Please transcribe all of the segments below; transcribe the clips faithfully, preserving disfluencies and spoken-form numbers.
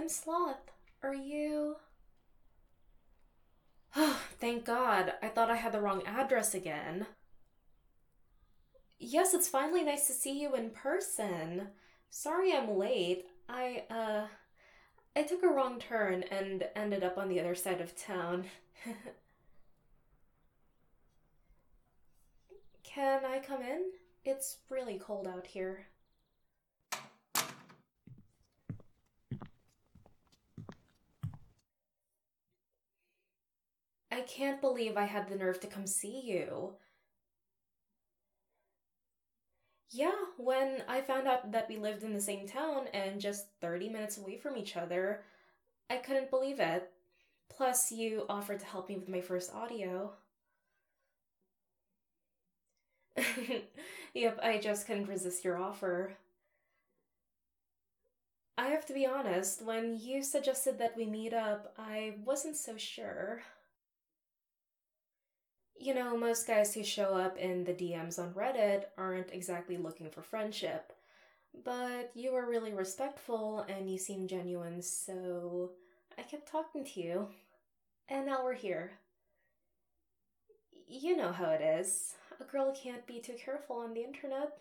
Sloth. Are you. Oh, thank God. I thought I had the wrong address again. Yes, it's finally nice to see you in person. Sorry I'm late. I, uh. I took a wrong turn and ended up on the other side of town. Can I come in? It's really cold out here. I can't believe I had the nerve to come see you. Yeah, when I found out that we lived in the same town and just thirty minutes away from each other, I couldn't believe it. Plus, you offered to help me with my first audio. Yep, I just couldn't resist your offer. I have to be honest, when you suggested that we meet up, I wasn't so sure. You know, most guys who show up in the D Ms on Reddit aren't exactly looking for friendship. But you were really respectful and you seemed genuine, so I kept talking to you. And now we're here. You know how it is. A girl can't be too careful on the internet.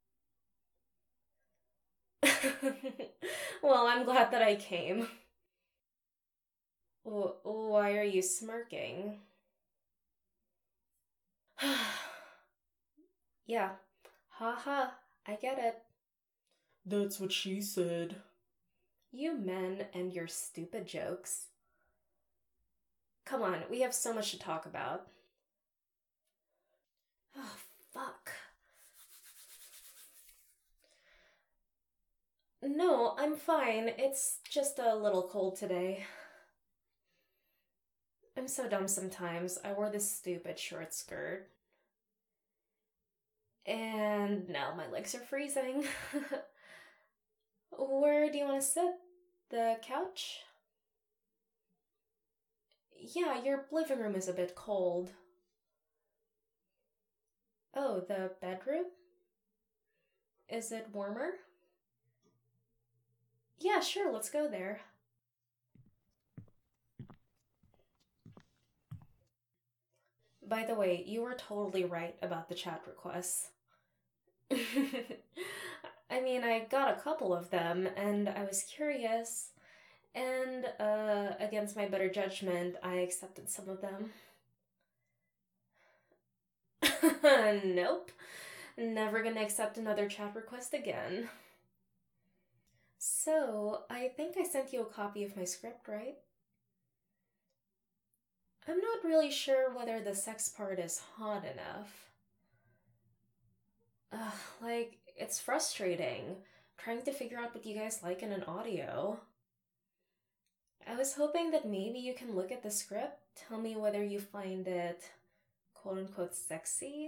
Well, I'm glad that I came. Why are you smirking? Yeah. Ha ha. I get it. That's what she said. You men and your stupid jokes. Come on, we have so much to talk about. Oh, fuck. No, I'm fine. It's just a little cold today. I'm so dumb sometimes. I wore this stupid short skirt. And now my legs are freezing. Where do you want to sit? The couch? Yeah, your living room is a bit cold. Oh, the bedroom? Is it warmer? Yeah, sure, let's go there. By the way, you were totally right about the chat requests. I mean, I got a couple of them, and I was curious, and, uh, against my better judgment, I accepted some of them. Nope. Never gonna accept another chat request again. So, I think I sent you a copy of my script, right? I'm not really sure whether the sex part is hot enough. Ugh, like, it's frustrating trying to figure out what you guys like in an audio. I was hoping that maybe you can look at the script, tell me whether you find it quote unquote sexy.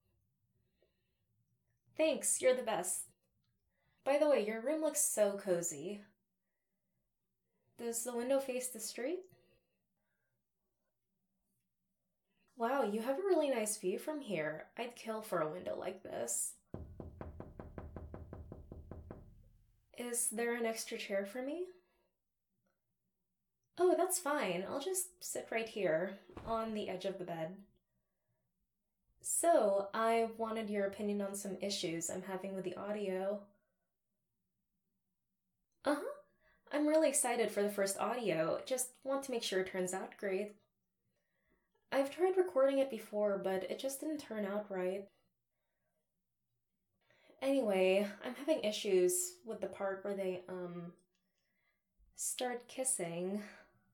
Thanks, you're the best. By the way, your room looks so cozy. Does the window face the street? Wow, you have a really nice view from here. I'd kill for a window like this. Is there an extra chair for me? Oh, that's fine. I'll just sit right here, on the edge of the bed. So, I wanted your opinion on some issues I'm having with the audio. Uh huh. I'm really excited for the first audio, just want to make sure it turns out great. I've tried recording it before, but it just didn't turn out right. Anyway, I'm having issues with the part where they, um, start kissing.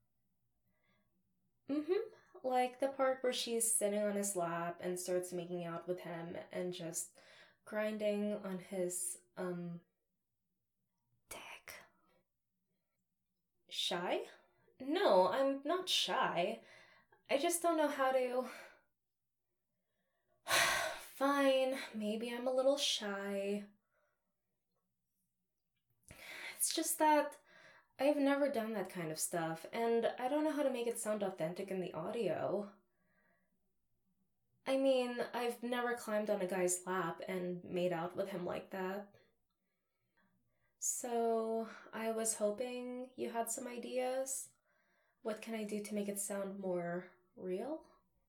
Mm hmm. Like the part where she's sitting on his lap and starts making out with him and just grinding on his, um, dick. Shy? No, I'm not shy. I just don't know how to. Fine, maybe I'm a little shy. It's just that I've never done that kind of stuff, and I don't know how to make it sound authentic in the audio. I mean, I've never climbed on a guy's lap and made out with him like that. So, I was hoping you had some ideas. What can I do to make it sound more real?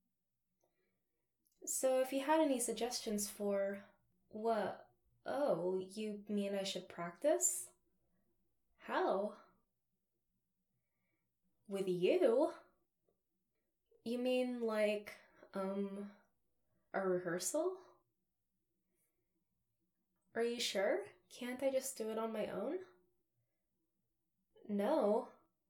So, if you had any suggestions for what? Oh, you mean I should practice? How? With you? You mean like, um, a rehearsal? Are you sure? Can't I just do it on my own? No.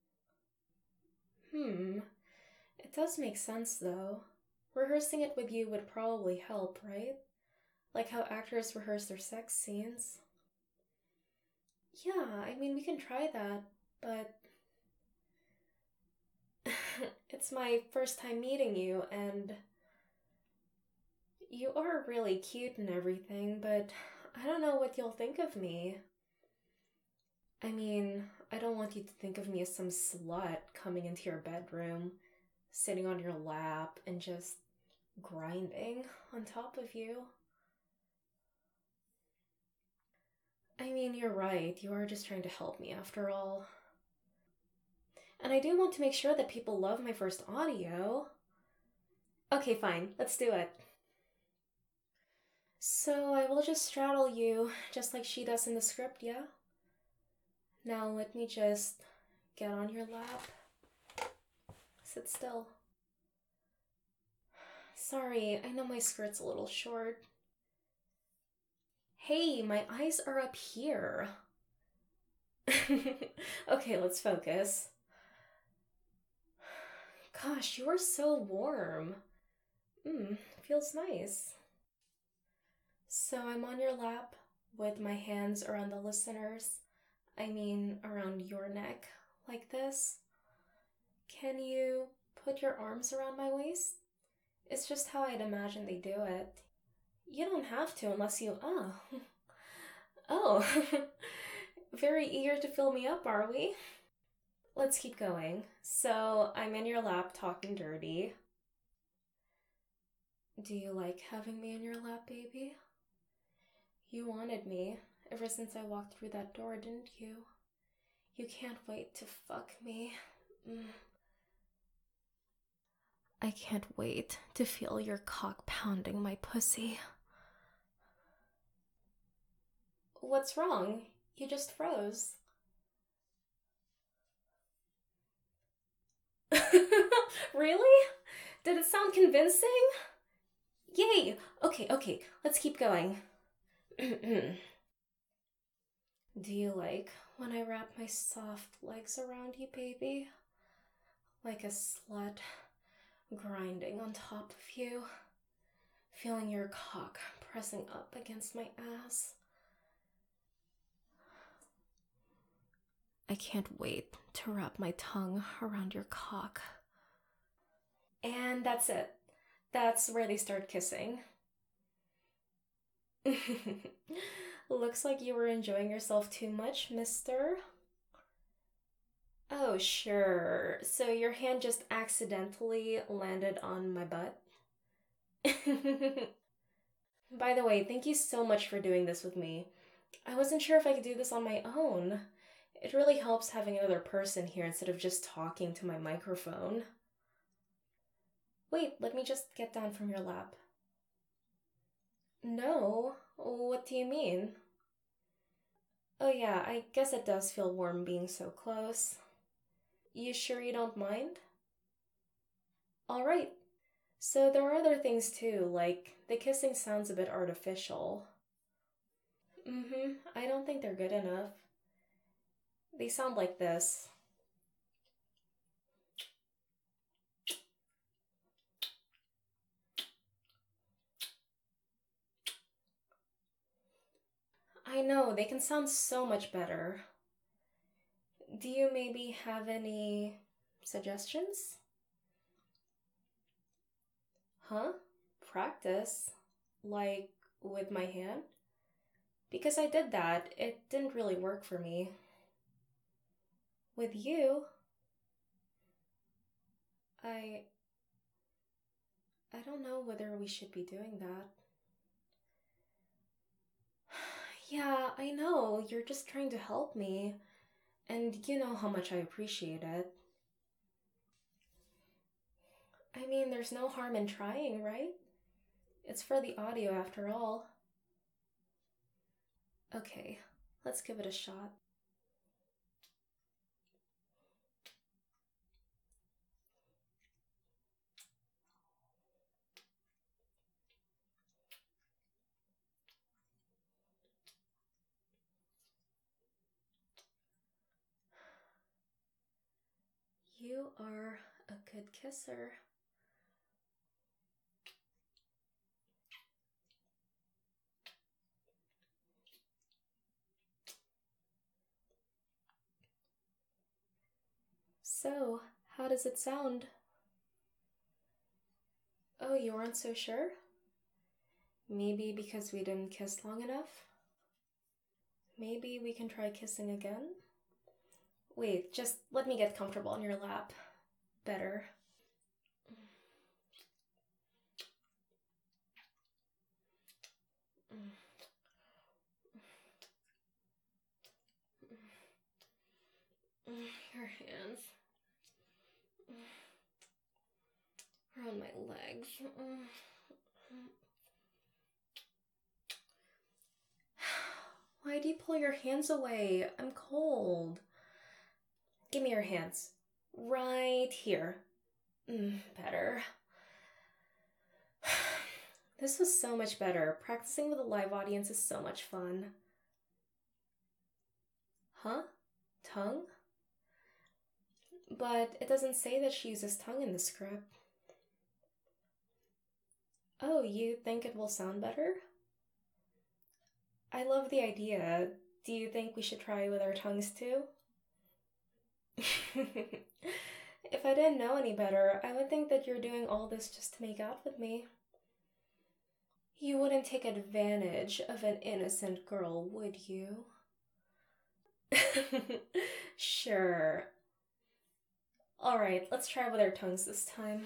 Hmm. It does make sense, though. Rehearsing it with you would probably help, right? Like how actors rehearse their sex scenes. Yeah, I mean, we can try that, but it's my first time meeting you, and you are really cute and everything, but I don't know what you'll think of me. I mean, I don't want you to think of me as some slut coming into your bedroom, sitting on your lap, and just grinding on top of you. I mean, you're right, you are just trying to help me after all. And I do want to make sure that people love my first audio. Okay, fine, let's do it. So I will just straddle you, just like she does in the script, yeah? Now let me just get on your lap. Sit still. Sorry, I know my skirt's a little short. Hey, my eyes are up here. Okay, let's focus. Gosh, you are so warm. Mmm, feels nice. So I'm on your lap with my hands around the listeners. I mean, around your neck, like this. Can you put your arms around my waist? It's just how I'd imagine they do it. You don't have to unless you. Oh. Oh. Very eager to fill me up, are we? Let's keep going. So, I'm in your lap talking dirty. Do you like having me in your lap, baby? You wanted me ever since I walked through that door, didn't you? You can't wait to fuck me. Mm. I can't wait to feel your cock pounding my pussy. What's wrong? You just froze. Really? Did it sound convincing? Yay! Okay, okay, let's keep going. Do you like when I wrap my soft legs around you, baby? Like a slut grinding on top of you, feeling your cock pressing up against my ass. I can't wait to wrap my tongue around your cock. And that's it. That's where they start kissing. Looks like you were enjoying yourself too much, mister. Oh, sure. So your hand just accidentally landed on my butt? By the way, thank you so much for doing this with me. I wasn't sure if I could do this on my own. It really helps having another person here instead of just talking to my microphone. Wait, let me just get down from your lap. No, what do you mean? Oh yeah, I guess it does feel warm being so close. You sure you don't mind? Alright. So there are other things too, like the kissing sounds a bit artificial. Mm-hmm, I don't think they're good enough. They sound like this. I know, they can sound so much better. Do you maybe have any suggestions? Huh? Practice? Like with my hand? Because I did that, it didn't really work for me. With you? I... I don't know whether we should be doing that. Yeah, I know, you're just trying to help me. And you know how much I appreciate it. I mean, there's no harm in trying, right? It's for the audio after all. Okay, let's give it a shot. You are a good kisser. So, how does it sound? Oh, you aren't so sure? Maybe because we didn't kiss long enough? Maybe we can try kissing again? Wait, just let me get comfortable on your lap. Better. Your hands around my legs. Why do you pull your hands away? I'm cold. Give me your hands. Right here. Mm, better. This was so much better. Practicing with a live audience is so much fun. Huh? Tongue? But it doesn't say that she uses tongue in the script. Oh, you think it will sound better? I love the idea. Do you think we should try with our tongues too? If I didn't know any better, I would think that you're doing all this just to make out with me. You wouldn't take advantage of an innocent girl, would you? Sure. Alright, let's try with our tongues this time.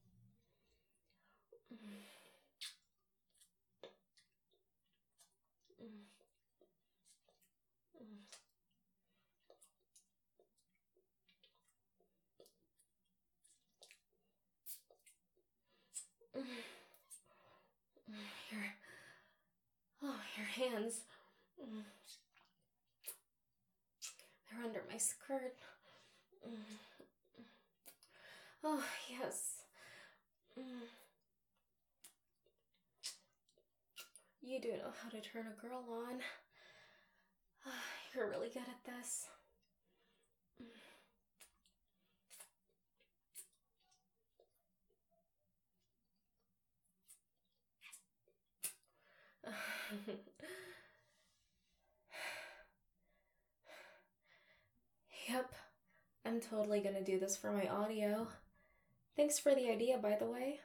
Your, oh, your hands. They're under my skirt. Oh, yes. You do know how to turn a girl on. You're really good at this. Yep, I'm totally gonna do this for my audio. Thanks for the idea, by the way.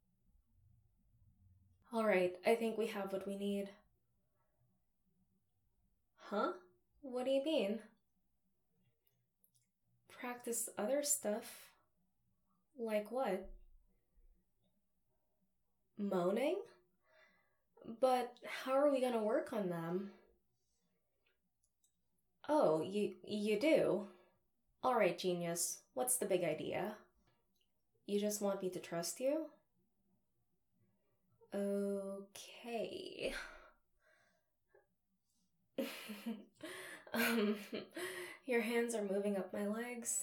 Alright, I think we have what we need. Huh? What do you mean? Practice other stuff? Like what? Moaning? But how are we gonna work on them? Oh, you, you do? Alright, genius. What's the big idea? You just want me to trust you? Okay. um, your hands are moving up my legs.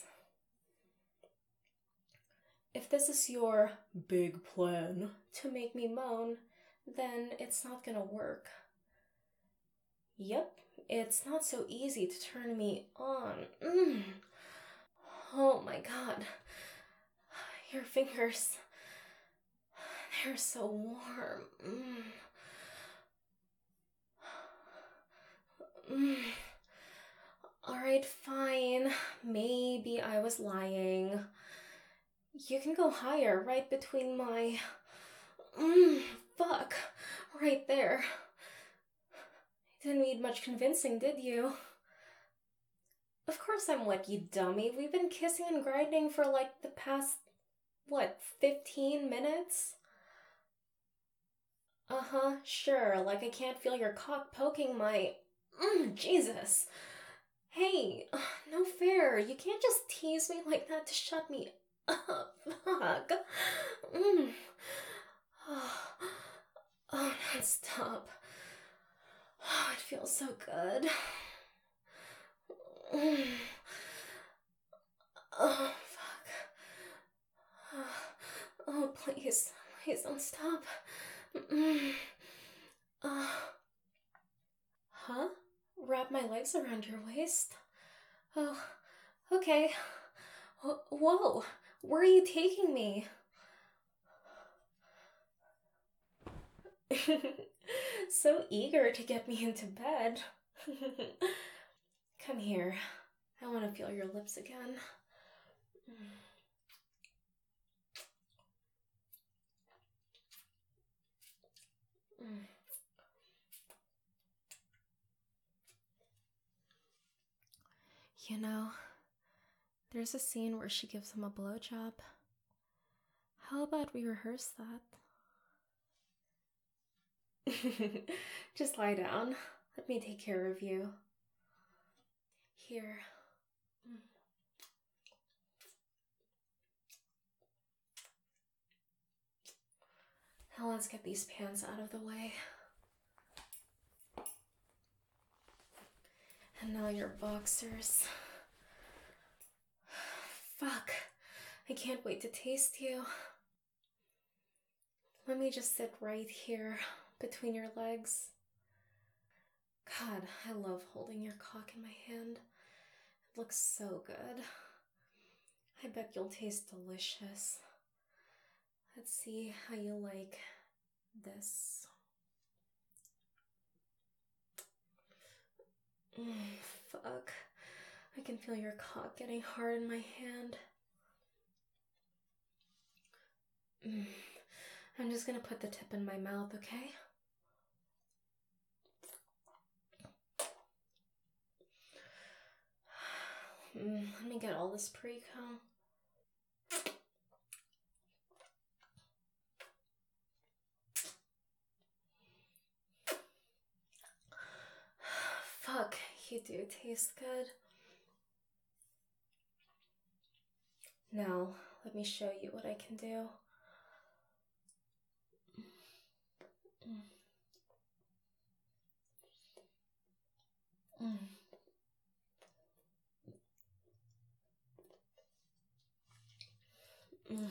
If this is your big plan to make me moan, then it's not gonna work. Yep, it's not so easy to turn me on. Mm. Oh my god. Your fingers, they're so warm. Mm. Mm. Alright, fine. Maybe I was lying. You can go higher, right between my... Mm, fuck. Right there. Didn't need much convincing, did you? Of course I'm wet, you dummy. We've been kissing and grinding for like the past, what, fifteen minutes? Uh-huh, sure, like I can't feel your cock poking my... Mm, Jesus. Hey, no fair. You can't just tease me like that to shut me up. Fuck. Mm. Oh, oh, no, stop. Oh, it feels so good. Mm. Oh, fuck. Oh, oh, please. Please don't stop. Mm. Uh, huh? Wrap my legs around your waist? Oh, okay. Whoa, where are you taking me? So eager to get me into bed. Come here. I want to feel your lips again. You know, there's a scene where she gives him a blowjob. How about we rehearse that? Just lie down. Let me take care of you. Here. Now let's get these pants out of the way. And now your boxers. Fuck. I can't wait to taste you. Let me just sit right here between your legs. God, I love holding your cock in my hand. It looks so good. I bet you'll taste delicious. Let's see how you like this. Mm, fuck. I can feel your cock getting hard in my hand. Mm. I'm just gonna put the tip in my mouth, okay? Mm, let me get all this pre-cum. Fuck, you do taste good. Now, let me show you what I can do. Mm. Mm. Mm.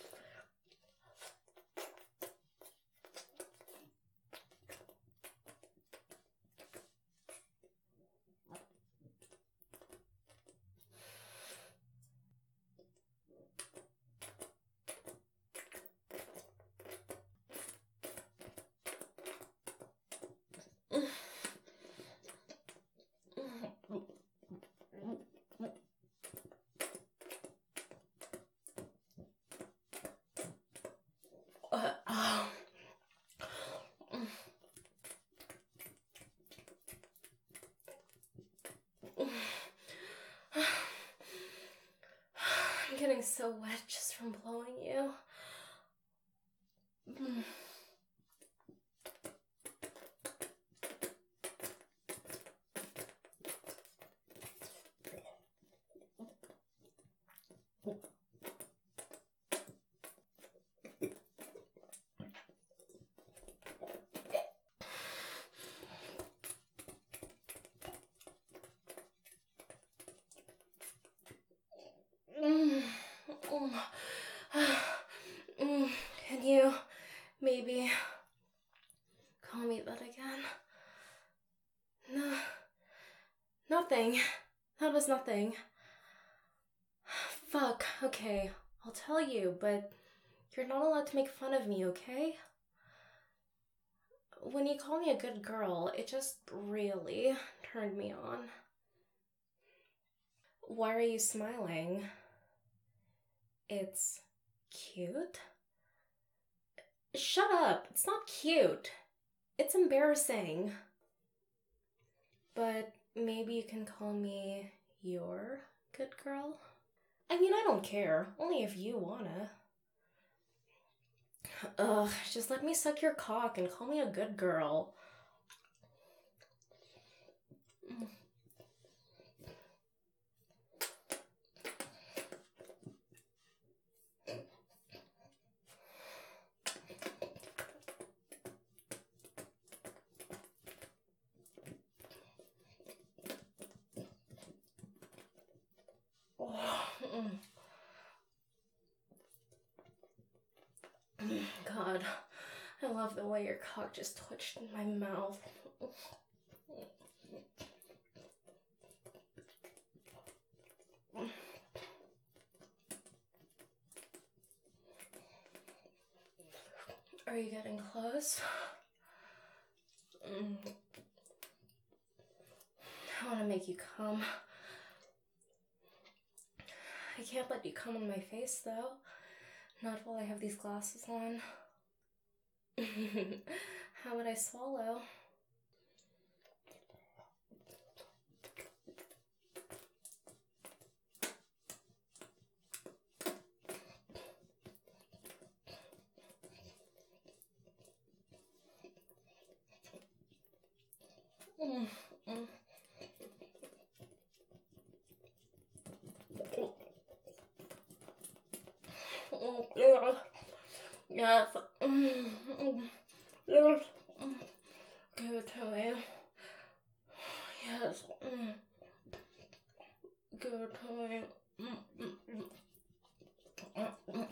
Uh, oh. I'm getting so wet just from blowing you. Mm. Mm. Mm. Can you maybe call me that again? No. Nothing. That was nothing. Fuck. Okay. I'll tell you, but you're not allowed to make fun of me, okay? When you call me a good girl, it just really turned me on. Why are you smiling? It's cute? Shut up. It's not cute. It's embarrassing. But maybe you can call me your good girl? I mean, I don't care. Only if you wanna. Ugh, just let me suck your cock and call me a good girl. love the way your cock just twitched in my mouth. Are you getting close? Mm. I want to make you come. I can't let you come on my face, though. Not while I have these glasses on. How would I swallow? Mm, mm. Oh, yeah. Yes. Mm, mm. Yes. Mm. Give it to me. Yes. Mm. Give it to me. Mm, mm, mm. Mm, mm.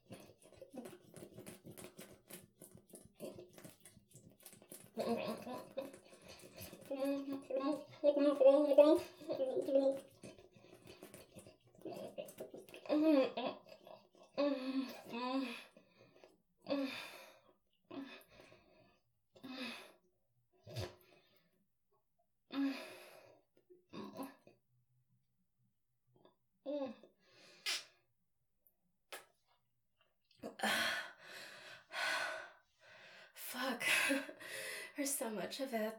Fuck. There's so much of it.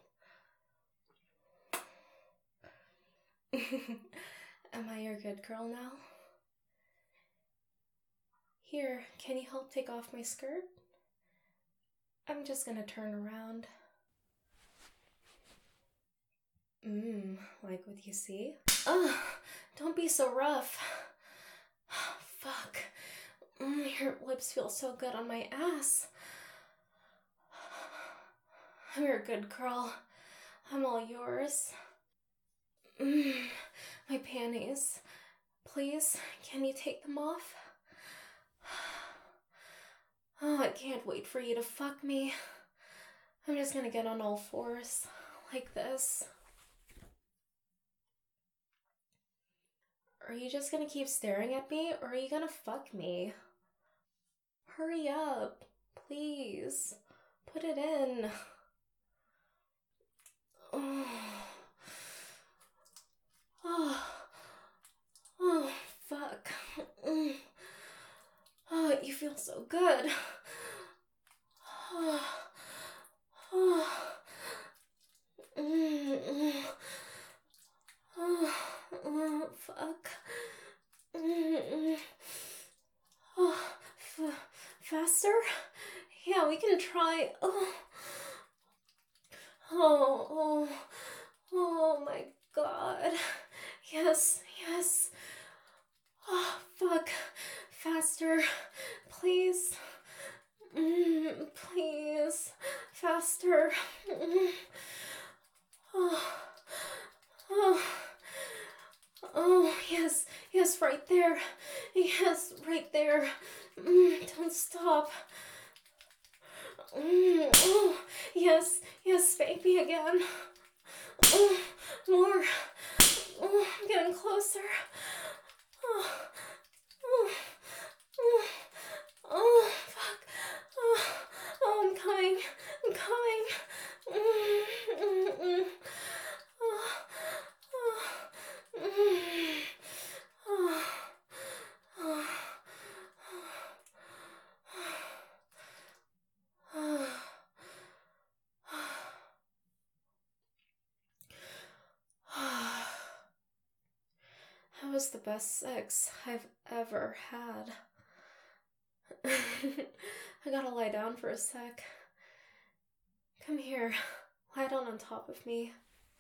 Am I your good girl now? Here, can you help take off my skirt? I'm just gonna turn around. Mmm, like what you see? Ugh, don't be so rough. Fuck. Mm, your lips feel so good on my ass. I'm your good girl. I'm all yours. Mm, my panties. Please, can you take them off? Oh, I can't wait for you to fuck me. I'm just gonna get on all fours, like this. Are you just gonna keep staring at me, or are you gonna fuck me? Hurry up, please. Put it in. Oh, oh, oh fuck. Mm. Oh, you feel so good. Oh, oh, mm, oh, oh, fuck. Mm, oh, f- faster? Yeah, we can try. Oh, oh, oh, oh my god. Yes, yes. Oh, fuck. Faster. Please. Mm, please. Faster. Mm. Oh. Oh. Oh, yes. Yes, right there. Yes, right there. Mm, don't stop. Mm, oh, yes. Yes, spank me again. Oh, more. Oh, I'm getting closer. Oh. Oh. Oh. Oh, fuck. Oh, oh, I'm coming. I'm coming. Mm, mm, mm. Oh, oh, mm. Oh, oh, oh. That was the best sex I've ever had. I gotta lie down for a sec. Come here. Lie down on top of me.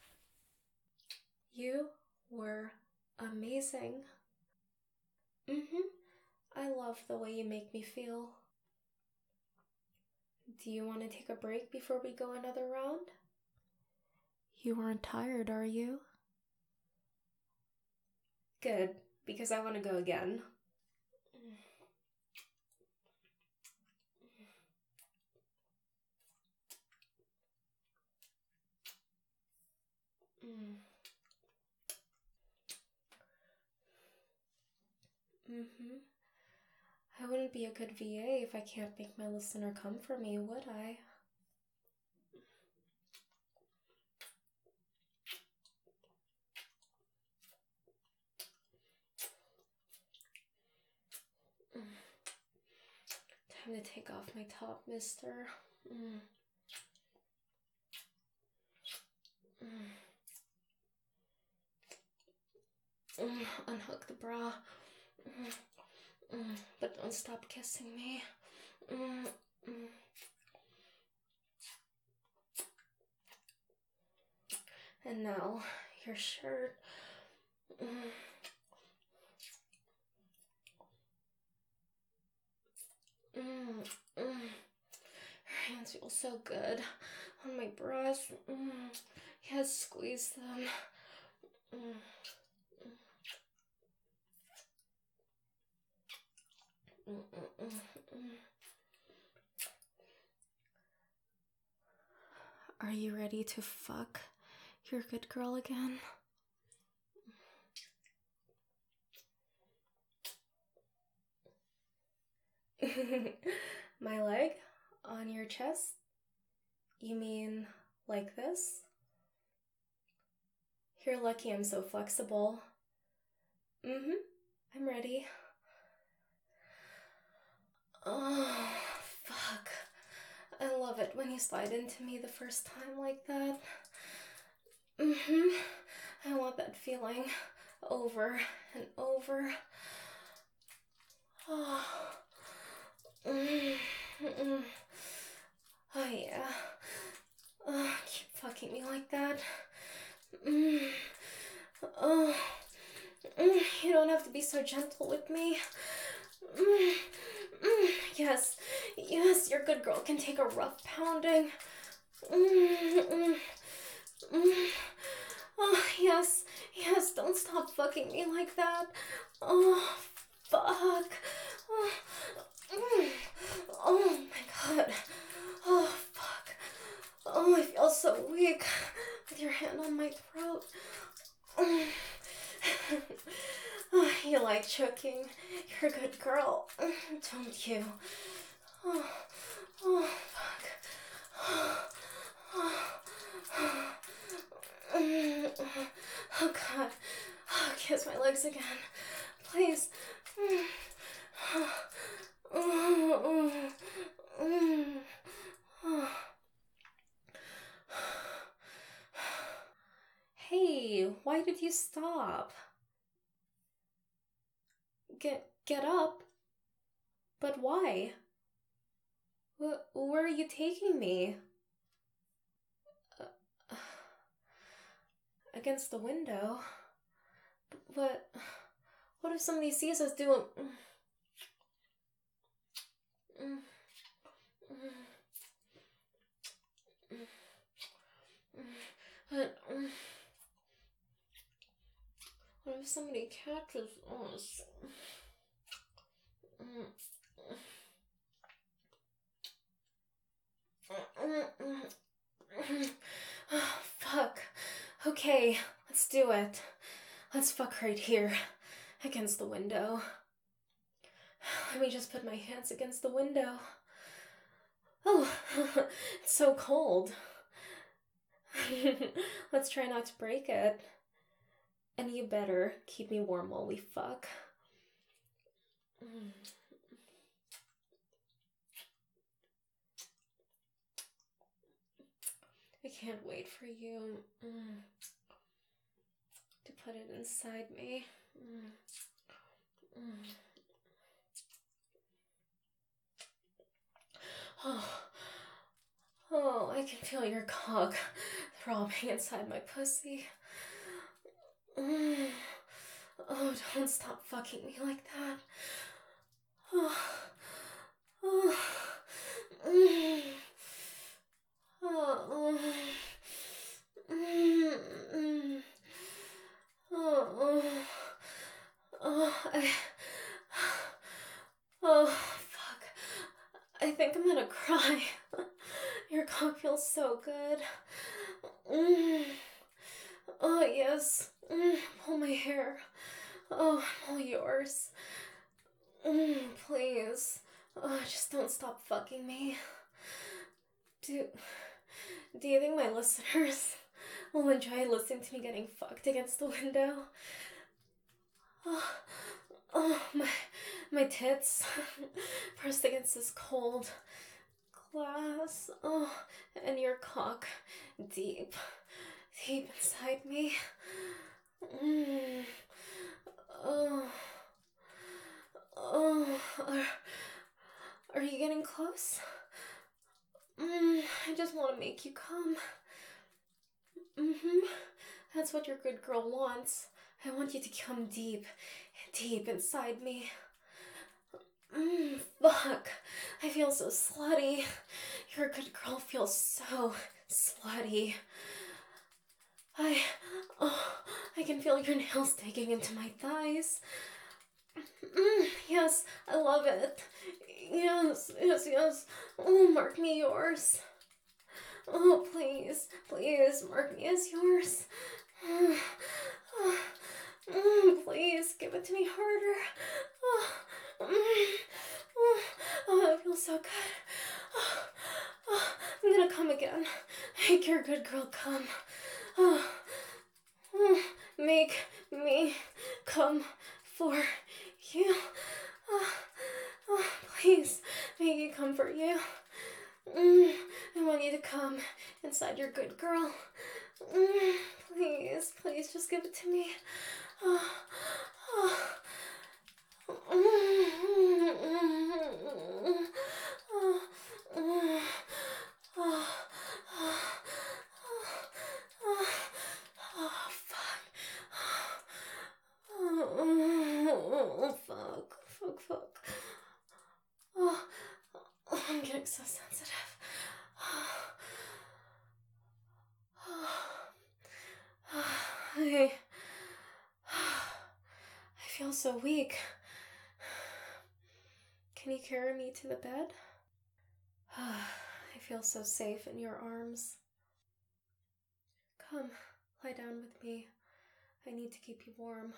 You were amazing. Mm-hmm. I love the way you make me feel. Do you want to take a break before we go another round? You aren't tired, are you? Good, because I want to go again. Mm. Mm-hmm. I wouldn't be a good V A if I can't make my listener come for me, would I? Mm. Time to take off my top, mister. Mm. Mm. Mm. Unhook the bra. Mm. Mm. But don't stop kissing me. Mm. Mm. And now, your shirt. Mm. Mm. Mm. Your hands feel so good on my breasts. Mm. Yes, squeeze them. Mm. Mm. Mm. Mm. Are you ready to fuck your good girl again? My leg on your chest? You mean like this? You're lucky I'm so flexible. Mm-hmm. I'm ready. Oh, fuck. I love it when you slide into me the first time like that. Mm-hmm. I want that feeling over and over. Oh. Mm-hmm. Oh, yeah. Oh, keep fucking me like that. Mm. Oh. Mm. You don't have to be so gentle with me. Mm. Mm. Yes. Yes, your good girl can take a rough pounding. Mm. Mm. Mm. Oh, yes. Yes, don't stop fucking me like that. Oh, fuck. Oh, mm. Oh my god. Oh, fuck. Oh, I feel so weak with your hand on my throat. Oh, you like choking. You're a good girl, don't you? Oh, oh fuck. Oh, God. Oh, kiss my legs again. Please. Hey, why did you stop? Get get up? But why? Wh- where are you taking me? Uh, against the window? But what if somebody sees us doing... But what if somebody catches us? Oh, fuck. Okay, let's do it. Let's fuck right here, against the window. Let me just put my hands against the window. Oh, it's so cold. Let's try not to break it. And you better keep me warm while we fuck. I can't wait for you mm, to put it inside me. Mm. Mm. Oh. Oh, I can feel your cock throbbing inside my pussy. Mm. Oh, don't stop fucking me like that. Oh. Oh. Mm. Oh. Mm. Oh. Oh. I... Oh, fuck. I think I'm gonna cry. Your cock feels so good. Mm. Oh, yes. Mm, pull my hair. Oh, I'm all yours. Mm, please. Oh, just don't stop fucking me. Do, do you think my listeners will enjoy listening to me getting fucked against the window? Oh, oh my, my tits pressed against this cold glass. Oh, and your cock deep, deep inside me. Mm. Oh, oh, are, are you getting close? Mm, I just want to make you come. Mm-hmm. That's what your good girl wants. I want you to come deep, deep inside me. Mmm, fuck. I feel so slutty. Your good girl feels so slutty. I, oh, I can feel your nails digging into my thighs. Mm, yes, I love it. Yes, yes, yes. Oh, mark me yours. Oh, please, please, mark me as yours. Mm, mm, please, give it to me harder. Oh, mm, oh, oh, it feels so good. Oh, oh, I'm gonna come again. Make your good girl come. Oh, oh, make me come for you. Oh, oh, please, make me come for you. Mm, I want you to come inside your good girl. Mm, please, please, just give it to me. Oh, oh. Mm, mm, oh, mm, oh, oh, oh, fuck. Oh, fuck, fuck, fuck. Oh, oh, I'm getting so sensitive. I, I feel so weak. Can you carry me to the bed? I feel so safe in your arms. Come, lie down with me. I need to keep you warm.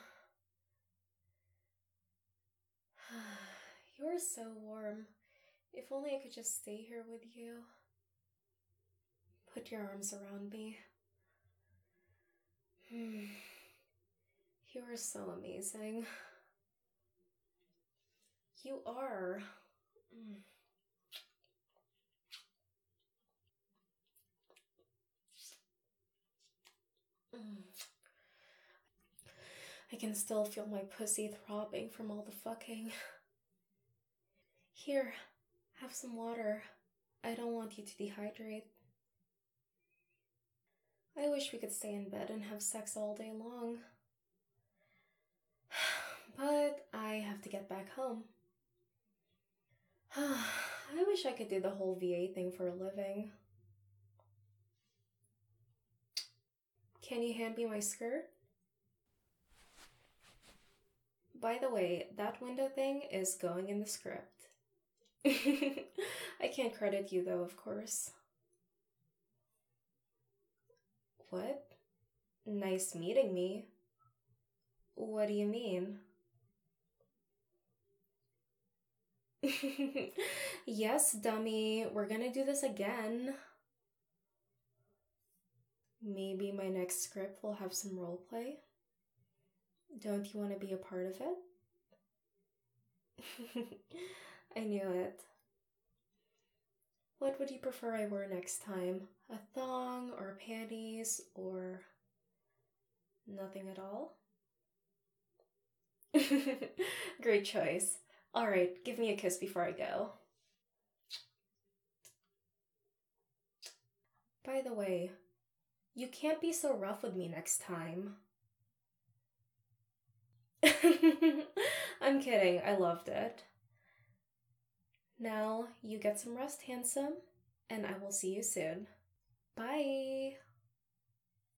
You're so warm. If only I could just stay here with you. Put your arms around me. Hmm. You are so amazing. You are. Mm. Mm. I can still feel my pussy throbbing from all the fucking. Here, have some water. I don't want you to dehydrate. I wish we could stay in bed and have sex all day long. But I have to get back home. I wish I could do the whole V A thing for a living. Can you hand me my skirt? By the way, that window thing is going in the script. I can't credit you though, of course. What? Nice meeting me? What do you mean? Yes, dummy, we're gonna do this again. Maybe my next script will have some roleplay. Don't you want to be a part of it? I knew it. What would you prefer I wear next time? A thong or panties or nothing at all? Great choice. Alright, give me a kiss before I go. By the way, you can't be so rough with me next time. I'm kidding, I loved it. Now, you get some rest, handsome, and I will see you soon. Bye!